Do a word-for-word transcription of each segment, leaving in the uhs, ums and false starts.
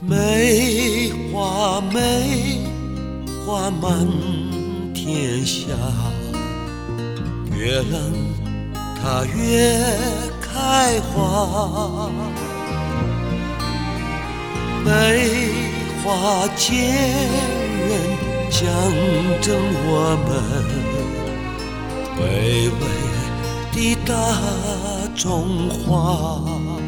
梅花梅花满天下，越冷它越开花。梅花坚韧象征我们巍巍的大中华。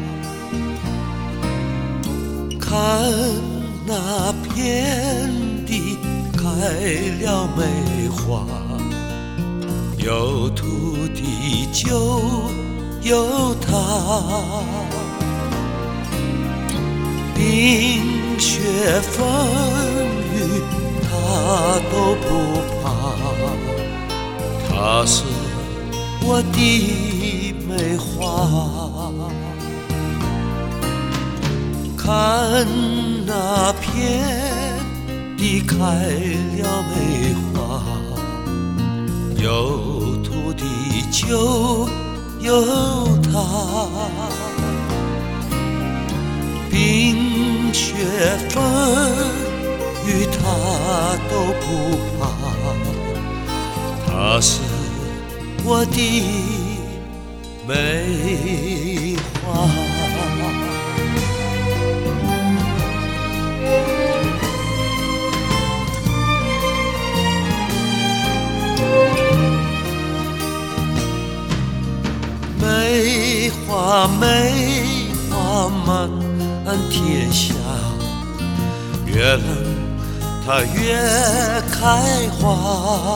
看那遍地开了梅花，有土地就有它。冰雪风雨它都不怕，它是我的梅花。看那遍地开了梅花，有土地就有它。冰雪风雨它都不怕，它是我的梅花。梅花梅花满天下，越冷它越开花。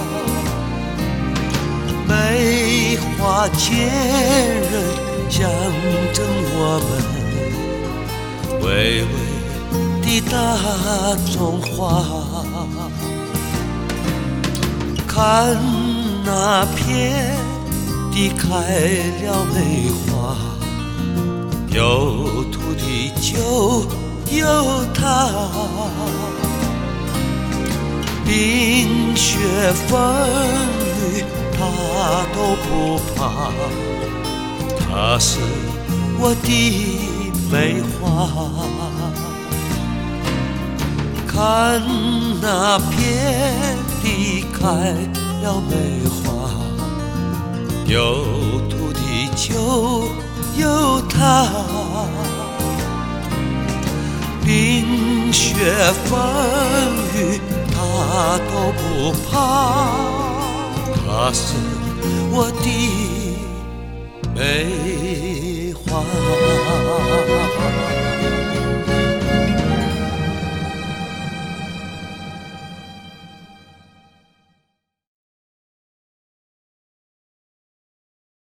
梅花坚韧象征我们巍巍的大中华。看那遍地开了梅花，有土地就有它。冰雪风雨它都不怕，它是我的梅花。看那遍地开了梅花，有土地就有它。冰雪风雨它都不怕，它是我的梅花。